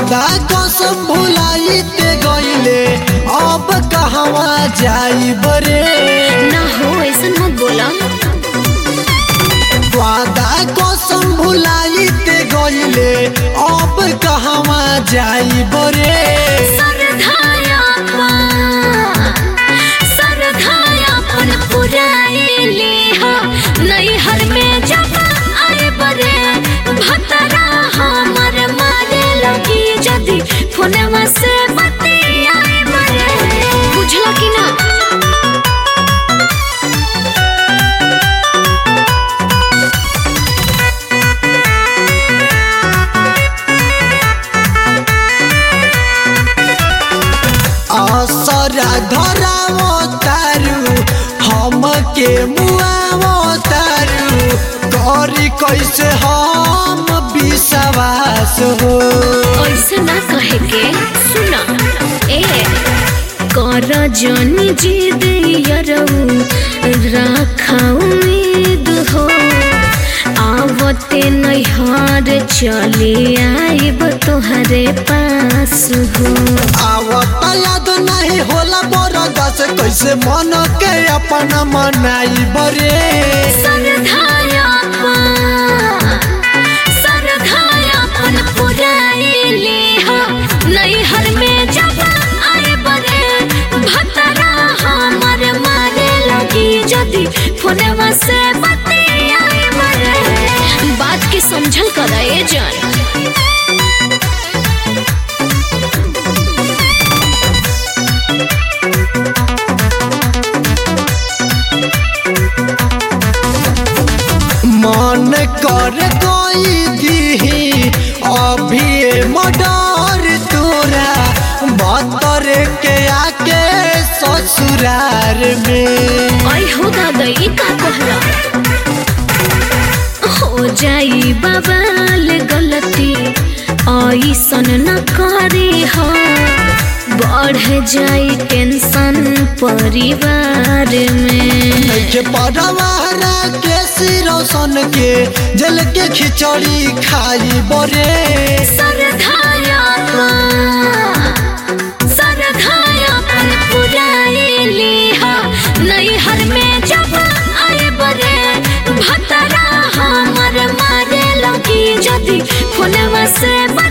वादा कसम भुलाइते गइले अब कहवा जाई बरे। ना हो ऐसा मत बोला। वादा कसम भुलाइते गइले अब कहवा जाई बरे। सरधायापन पुराइले हो नैहर में जब आए बरे। भतरा हमर मारे लगी जदी फोनवा से बतियाए बरे। बुझला कि ना? असरा धरावो तारू हमके मुआवो तारू करी कैसे हम विश्वास हो। ऐसे ना कहे के सुना ए कर जनी जिद यरऊ रखा उम्मीद हो। आवते नैहर चली आइब तोहरे पास हो। आवत याद नहीं होला बरदास कैसे मन के अपना मनाई बरे। सरधायापन पुराइले हो नैहर में जब आए बरे। भतरा हमर मारे लगी जदी फोनवा से बतियाए बरे। बात के समझल कराए जान। मन कर कोई दी अभी मडर तोरा बतर के आके ससुरार में। आई हो दादा ई का कहला हो जाई बवाल गलती ऐसन न करे हो। बढ़ जाई टेंशन परिवार में। के परवारा के सिरोसन के जल के खिचड़ी खाई बरे। सरधायापन पुराइले हो नैहर में जब आए बरे। भतरा हमर मारे लगी जदी फोनवा से